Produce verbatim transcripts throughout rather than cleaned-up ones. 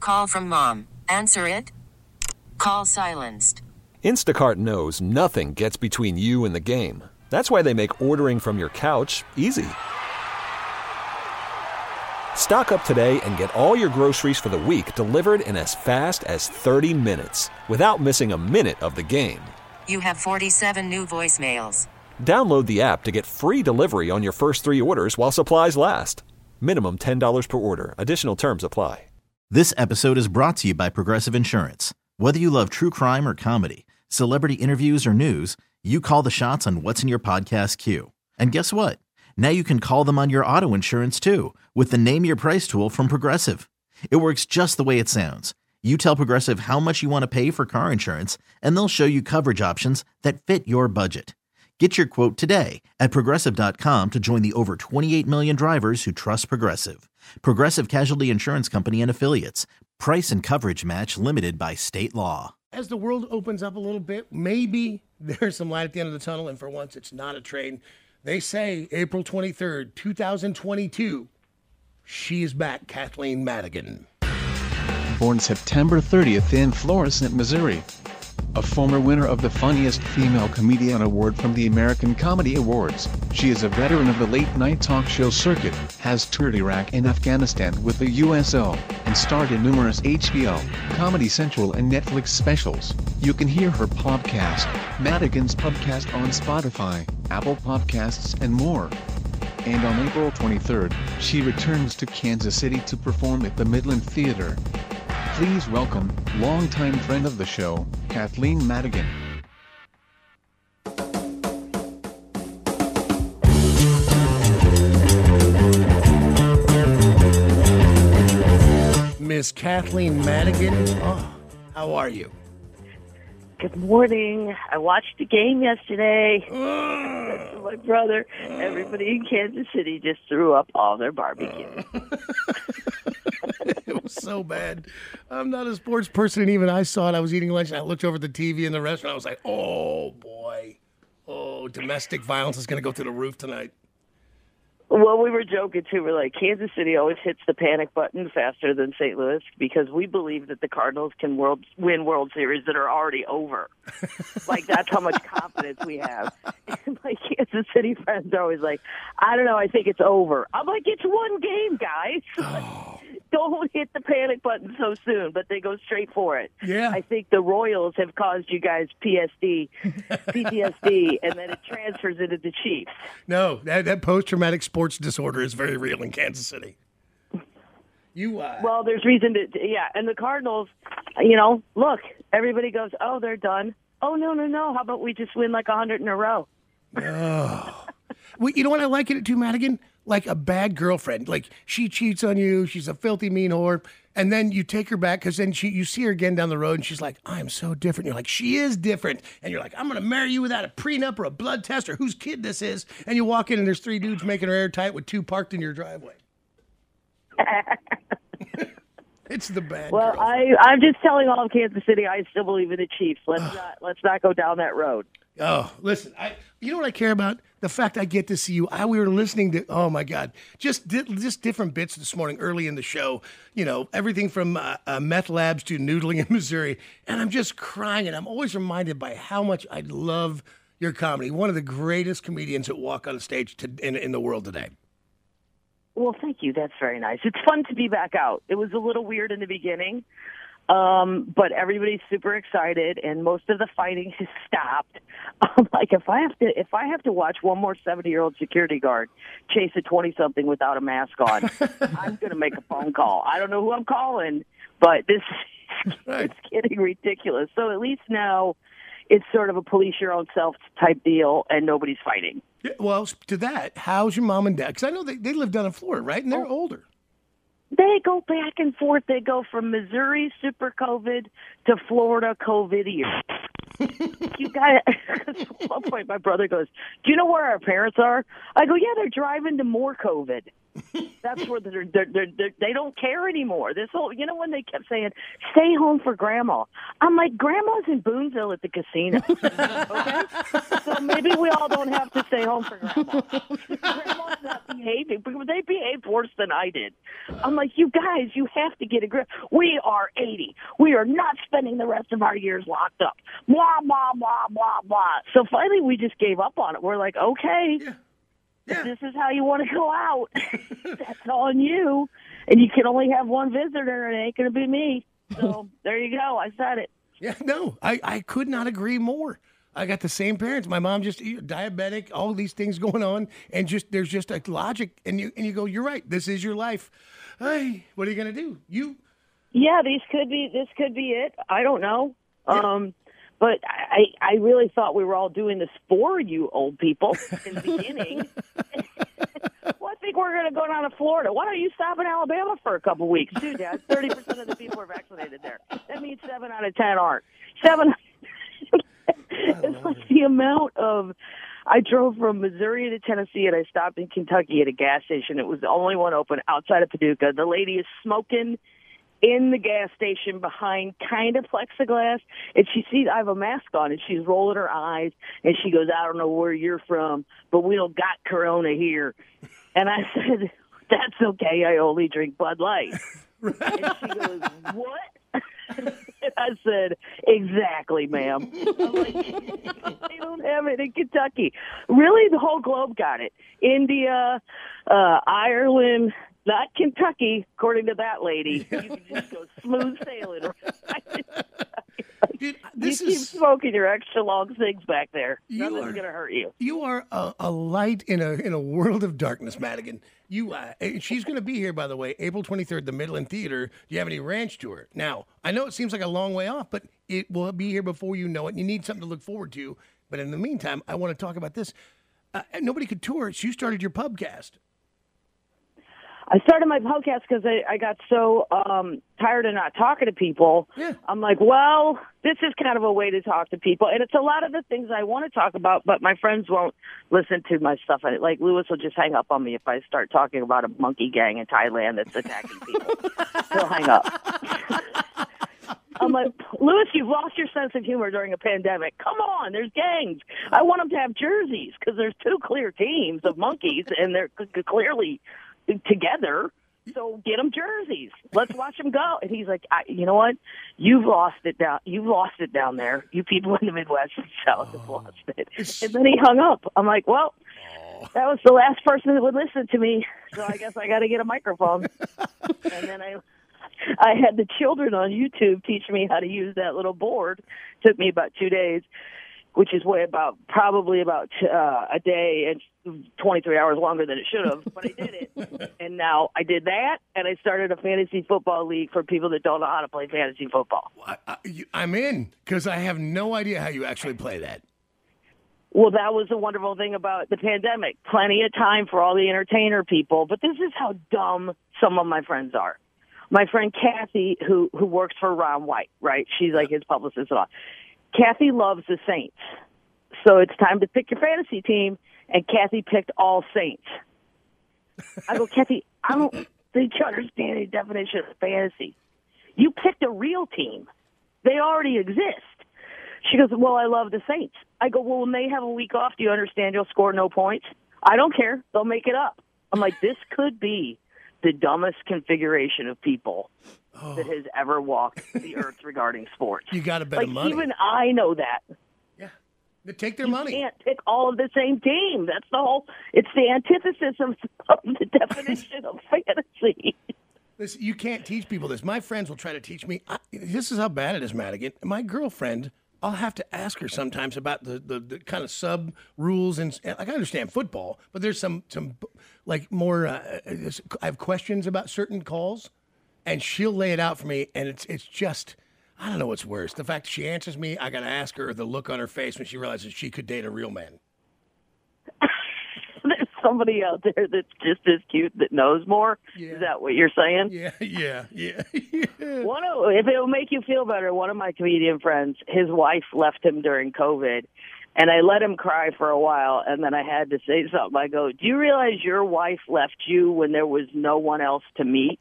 Call from mom. Answer it. Call silenced. Instacart knows nothing gets between you and the game. That's why they make ordering from your couch easy. Stock up today and get all your groceries for the week delivered in as fast as thirty minutes without missing a minute of the game. You have forty-seven new voicemails. Download the app to get free delivery on your first three orders while supplies last. Minimum ten dollars per order. Additional terms apply. This episode is brought to you by Progressive Insurance. Whether you love true crime or comedy, celebrity interviews or news, you call the shots on what's in your podcast queue. And guess what? Now you can call them on your auto insurance too with the Name Your Price tool from Progressive. It works just the way it sounds. You tell Progressive how much you want to pay for car insurance, and they'll show you coverage options that fit your budget. Get your quote today at Progressive dot com to join the over twenty-eight million drivers who trust Progressive. Progressive Casualty Insurance Company and Affiliates. Price and coverage match limited by state law. As the world opens up a little bit, maybe there's some light at the end of the tunnel, and for once it's not a train. They say April twenty-third, twenty twenty-two, she is back, Kathleen Madigan. Born September thirtieth in Florissant, Missouri. A former winner of the Funniest Female Comedian Award from the American Comedy Awards, she is a veteran of the late-night talk show circuit, has toured Iraq and Afghanistan with the U S O, and starred in numerous H B O, Comedy Central and Netflix specials. You can hear her podcast, Madigan's Pubcast, on Spotify, Apple Podcasts, and more. And on April twenty-third, she returns to Kansas City to perform at the Midland Theater. Please welcome, longtime friend of the show, Kathleen Madigan. Miss Kathleen Madigan, oh, how are you? Good morning. I watched the game yesterday. My brother, everybody in Kansas City just threw up all their barbecue. It was so bad. I'm not a sports person, and even I saw it. I was eating lunch, and I looked over at the T V in the restaurant. I was like, oh, boy. Oh, domestic violence is going to go through the roof tonight. Well, we were joking, too. We're like, Kansas City always hits the panic button faster than Saint Louis because we believe that the Cardinals can world, win World Series that are already over. Like, that's how much confidence we have. And my Kansas City friends are always like, I don't know, I think it's over. I'm like, it's one game, guys. Oh. Don't hit the panic button so soon, but they go straight for it. Yeah. I think the Royals have caused you guys P S D, P T S D, and then it transfers into the Chiefs. No, that, that post-traumatic sports disorder is very real in Kansas City. You, uh... Well, there's reason to, yeah. And the Cardinals, you know, look, everybody goes, oh, they're done. Oh, no, no, no. How about we just win like one hundred in a row? Oh. Well, you know what I like it too, Madigan? Like a bad girlfriend. Like she cheats on you. She's a filthy, mean whore. And then you take her back because then she, you see her again down the road and she's like, I'm so different. You're like, she is different. And you're like, I'm going to marry you without a prenup or a blood test or whose kid this is. And you walk in and there's three dudes making her airtight with two parked in your driveway. It's the bad Well, girl. I, I'm just telling all of Kansas City I still believe in the Chiefs. Let's not let's not go down that road. Oh, listen, I, you know what I care about? The fact I get to see you. I, we were listening to, oh, my God, just di- just different bits this morning early in the show. You know, everything from uh, uh, meth labs to noodling in Missouri. And I'm just crying, and I'm always reminded by how much I love your comedy. One of the greatest comedians that walk on the stage to, in, in the world today. Well, thank you. That's very nice. It's fun to be back out. It was a little weird in the beginning. Um, but everybody's super excited, and most of the fighting has stopped. Um, like if I have to, if I have to watch one more seventy-year-old security guard chase a twenty-something without a mask on, I'm going to make a phone call. I don't know who I'm calling, but this it's getting ridiculous. So at least now it's sort of a police your own self type deal, and nobody's fighting. Yeah, well, to that, how's your mom and dad? Because I know they, they live down in Florida, right? And they're Oh. older. They go back and forth. They go from Missouri super COVID to Florida COVID year. You got at one point, my brother goes, "Do you know where our parents are?" I go, "Yeah, they're driving to more COVID." That's where they're, they're, they're, they're, they don't care anymore. This whole, you know, when they kept saying, "Stay home for Grandma," I'm like, Grandma's in Boonville at the casino. Okay, so maybe we all don't have to stay home for Grandma. Grandma's not behaving, because they behaved worse than I did. I'm like, you guys, you have to get a grip. We are eighty. We are not spending the rest of our years locked up. Blah blah blah blah blah. So finally, we just gave up on it. We're like, okay. Yeah. If this is how you want to go out, that's on you. And you can only have one visitor, and it ain't going to be me. So there you go. I said it. Yeah, no, I, I could not agree more. I got the same parents. My mom just diabetic, all these things going on, and just there's just a logic, and you and you go, you're right. This is your life. Hey, what are you going to do? You? Yeah, these could be. This could be it. I don't know. Yeah. Um, But I, I really thought we were all doing this for you old people in the beginning. Well, I think we're going to go down to Florida. Why don't you stop in Alabama for a couple weeks, too, Dad? thirty percent of the people are vaccinated there. That means seven out of ten aren't. Seven. It's like the amount of... I drove from Missouri to Tennessee, and I stopped in Kentucky at a gas station. It was the only one open outside of Paducah. The lady is smoking in the gas station behind kind of plexiglass, and she sees I have a mask on, and she's rolling her eyes, and she goes, "I don't know where you're from, but we don't got Corona here." And I said, "That's okay, I only drink Bud Light." And she goes, "What?" And I said, "Exactly, ma'am." I'm like, they don't have it in Kentucky. Really, the whole globe got it. India, uh, Ireland, not Kentucky, according to that lady. You can just go smooth sailing. Dude, this you is, keep smoking your extra long cigs back there. You Nothing's are- going to hurt you. You are a, a light in a in a world of darkness, Madigan. You, uh, and she's going to be here, by the way, April twenty-third, the Midland Theater. Do you have any ranch tour? Now, I know it seems like a long way off, but it will be here before you know it. You need something to look forward to. But in the meantime, I want to talk about this. Uh, nobody could tour. So you started your pubcast. I started my podcast because I, I got so um, tired of not talking to people. Yeah. I'm like, well, this is kind of a way to talk to people. And it's a lot of the things I want to talk about, but my friends won't listen to my stuff. Like, Lewis will just hang up on me if I start talking about a monkey gang in Thailand that's attacking people. He'll hang up. I'm like, Lewis, you've lost your sense of humor during a pandemic. Come on, there's gangs. I want them to have jerseys because there's two clear teams of monkeys, and they're c- c- clearly together, so get them jerseys. Let's watch them go. And he's like, I, you know what? You've lost it down. You've lost it down there. You people in the Midwest and South have lost it. And then he hung up. I'm like, well, that was the last person that would listen to me, so I guess I got to get a microphone. And then I, I had the children on YouTube teach me how to use that little board. Took me about two days. Which is way about probably about uh, a day and twenty-three hours longer than it should have, but I did it. And now I did that, and I started a fantasy football league for people that don't know how to play fantasy football. I, I, you- I'm in because I have no idea how you actually play that. Well, that was the wonderful thing about the pandemic. Plenty of time for all the entertainer people, but this is how dumb some of my friends are. My friend Kathy, who who works for Ron White, right? She's like his publicist and all. Kathy loves the Saints. So it's time to pick your fantasy team, and Kathy picked all Saints. I go, Kathy, I don't think you understand the definition of fantasy. You picked a real team. They already exist. She goes, well, I love the Saints. I go, well, when they have a week off, do you understand you'll score no points? I don't care. They'll make it up. I'm like, this could be the dumbest configuration of people oh. that has ever walked the earth regarding sports. You got to bet like, money. Even I know that. Yeah, they take their you money. You can't pick all of the same team. That's the whole. It's the antithesis of, of the definition of fantasy. Listen, you can't teach people this. My friends will try to teach me. I, this is how bad it is, Madigan. My girlfriend, I'll have to ask her sometimes about the, the, the kind of sub rules. And like, I understand football, but there's some, some like more, uh, I have questions about certain calls, and she'll lay it out for me. And it's, it's just, I don't know what's worse. The fact that she answers me, I got to ask her, or the look on her face when she realizes she could date a real man. There's somebody out there that's just as cute that knows more. Yeah. Is that what you're saying? Yeah, yeah, yeah. yeah. One of, if it will make you feel better, one of my comedian friends, his wife left him during COVID, and I let him cry for a while, and then I had to say something. I go, do you realize your wife left you when there was no one else to meet?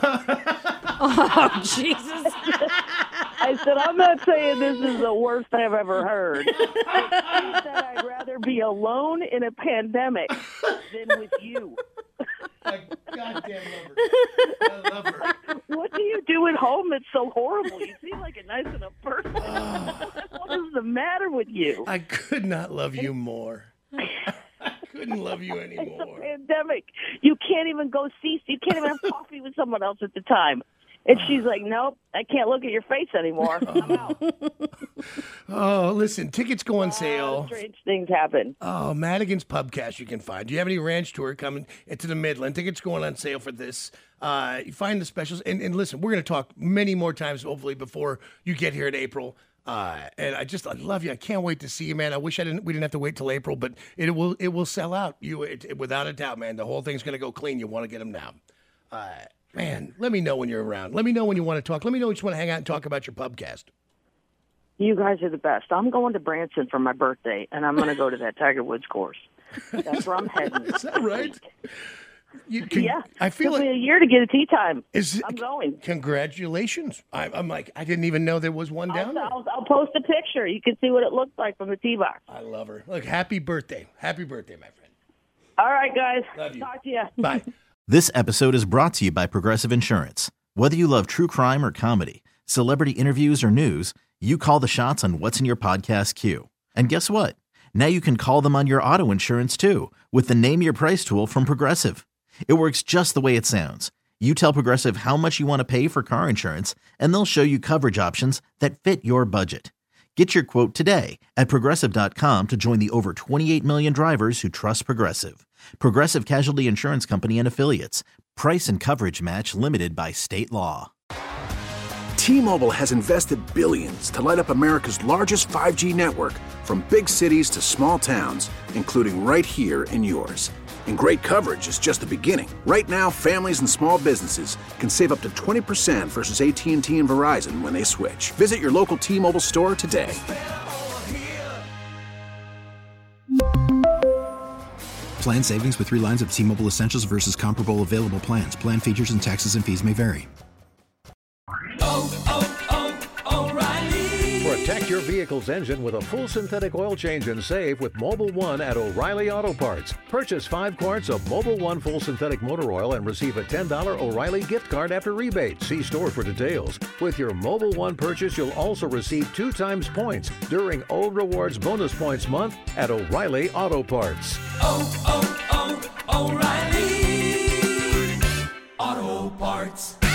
Oh, Jesus. I said, I'm not saying this is the worst I've ever heard. I said I'd rather be alone in a pandemic than with you. I goddamn love her. I love her. What do you do at home that's so horrible? You seem like a nice enough person. What is the matter with you? I could not love you more. I couldn't love you It's anymore. a pandemic. You can't even go see. You can't even have coffee with someone else at the time. And she's like, nope, I can't look at your face anymore. I'm out. Oh, listen, tickets go on sale. Strange things happen. Oh, Madigan's Pubcast you can find. Do you have any ranch tour coming into the Midland? Tickets going on sale for this. Uh, you find the specials. And, and listen, we're going to talk many more times, hopefully, before you get here in April. Uh, and I just, I love you. I can't wait to see you, man. I wish I didn't, we didn't have to wait till April, but it will, it will sell out. You, it, it, without a doubt, man. The whole thing's going to go clean. You want to get them now. Uh, man, let me know when you're around. Let me know when you want to talk. Let me know when you just want to hang out and talk about your Pubcast. You guys are the best. I'm going to Branson for my birthday, and I'm going to go to that Tiger Woods course. That's where I'm heading. Is that right? You can, Yeah. I feel Took like me a year to get a tea time. Is, I'm going. Congratulations. I, I'm like, I didn't even know there was one down I'll, there. I'll, I'll post a picture. You can see what it looks like from the tee box. I love her. Look, happy birthday. Happy birthday, my friend. All right, guys. Love you. Talk to you. Bye. This episode is brought to you by Progressive Insurance. Whether you love true crime or comedy, celebrity interviews or news, you call the shots on what's in your podcast queue. And guess what? Now you can call them on your auto insurance too with the Name Your Price tool from Progressive. It works just the way it sounds. You tell Progressive how much you want to pay for car insurance, and they'll show you coverage options that fit your budget. Get your quote today at Progressive dot com to join the over twenty-eight million drivers who trust Progressive. Progressive Casualty Insurance Company and Affiliates. Price and coverage match limited by state law. T-Mobile has invested billions to light up America's largest five G network, from big cities to small towns, including right here in yours. And great coverage is just the beginning. Right now, families and small businesses can save up to twenty percent versus A T and T and Verizon when they switch. Visit your local T-Mobile store today. Plan savings with three lines of T-Mobile Essentials versus comparable available plans. Plan features and taxes and fees may vary. Oh, oh, oh, O'Reilly. Protect your vehicle's engine with a full synthetic oil change and save with Mobil one at O'Reilly Auto Parts. Purchase five quarts of Mobil one full synthetic motor oil and receive a ten dollars O'Reilly gift card after rebate. See store for details. With your Mobil one purchase, you'll also receive two times points during O Rewards Bonus Points Month at O'Reilly Auto Parts. Oh, oh, oh, O'Reilly Auto Parts.